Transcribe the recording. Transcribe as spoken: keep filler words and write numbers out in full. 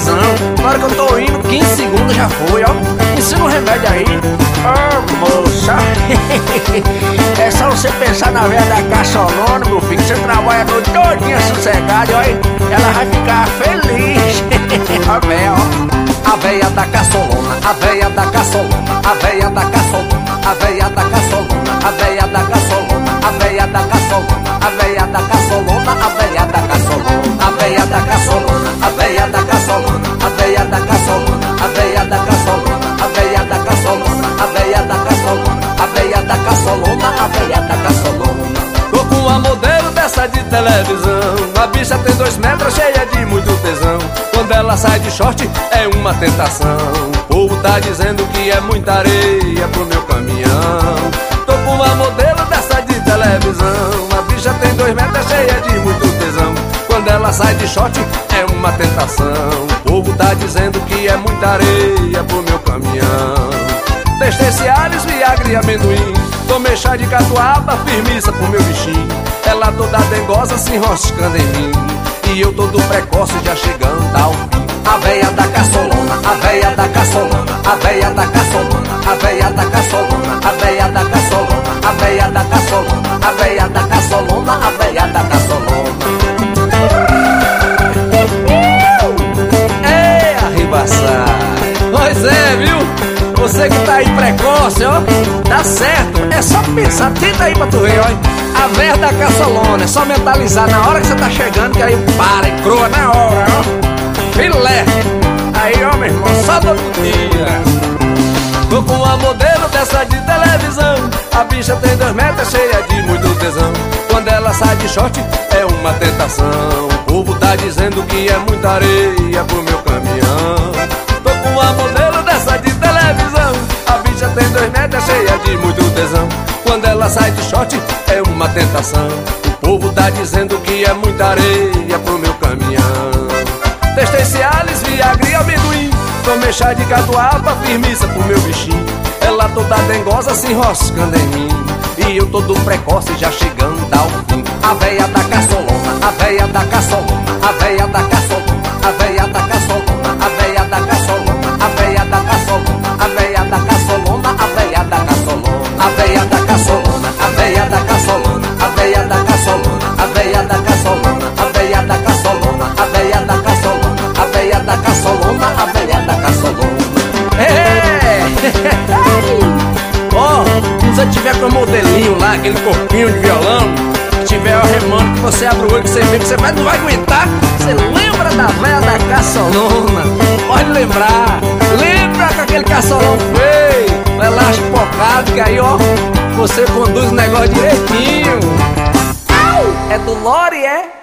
televisão. Na hora que eu tô indo, quinze segundos já foi, ó. Ensina um remédio aí. Ô, moça. É só você pensar na veia da caçolona, meu filho. Você trabalha a noite todinha sossegado, ó. Ela vai ficar feliz. A veia, ó. A veia da caçolona, a veia da caçolona, a veia da caçolona, a veia da caçolona, a veia da caçolona, a veia da caçolona, a veia da caçolona, a veia da caçolona, a veia da caçolona, a veia da caçolona, a veia da caçolona, a veia da caçolona, a veia da caçolona, a veia da caçolona, a veia da caçolona, a veia da caçolona. Tô com a modelo dessa de televisão. A bicha tem dois metros, cheia de muito tesão. Quando ela sai de short é uma tentação. O povo tá dizendo que é muita areia pro meu caminhão. Tô com a modelo dessa de televisão. A bicha tem dois metros, cheia de muito tesão. Quando ela sai de short é uma tentação. O povo tá dizendo que é muita areia pro meu caminhão. Testei Cialis, Viagra e amendoim. Tomei chá de catuaba, firmeza pro meu bichinho. Ela toda dengosa se enroscando em mim. E eu todo precoce já chegando ao fim. A veia da caçolona, a veia da caçolona, a veia da caçolona, a veia da caçolona, a veia da caçolona, a veia da caçolona, a veia da caçolona, a veia da caçolona. Ei, arribaçar. Pois é, viu? Você que tá aí precoce, ó, tá certo. É só pensar, tenta aí pra tu ver, ó. A veia da caçolona, é só mentalizar na hora que você tá chegando, que aí para e croa na hora, ó. Filé. Aí, ó, meu irmão, só do outro dia. Tô com a modelo dessa de televisão. A bicha tem dois metros, cheia de muito tesão. Quando ela sai de short é uma tentação. O povo tá dizendo que é muita areia pro meu caminhão. Tô com a modelo dessa de televisão. A bicha tem dois metros, cheia de muito tesão. Quando ela sai de short é uma tentação. O povo tá dizendo que é muita areia pro meu caminhão. Testei Cialis, Viagra e amendoim. Tomei chá de catuaba, firmeza pro meu bichinho. Ela toda dengosa se enroscando em mim. E eu todo precoce já chegando ao fim. A veia da caçolona, a veia da caçolona, a veia da caçolona, a veia da caçolona, a veia da caçolona, a veia da caçolona, a veia da caçolona, a veia da caçolona, a veia da caçolona, a veia da caçolona, a veia da caçolona, a veia da caçolona, a veia da caçolona, a veia da caçolona, a veia da caçolona, a veia da caçolona. É! Ó, se você tiver com o modelinho lá, aquele corpinho de violão, que tiver remando, que você abre o olho, que você vê que você vai, não vai aguentar. Você lembra da veia da caçolona? Pode lembrar. Lembra com aquele caçolão feio, o elástico pocado, que aí, ó, você conduz o negócio direitinho. É do Lore, é?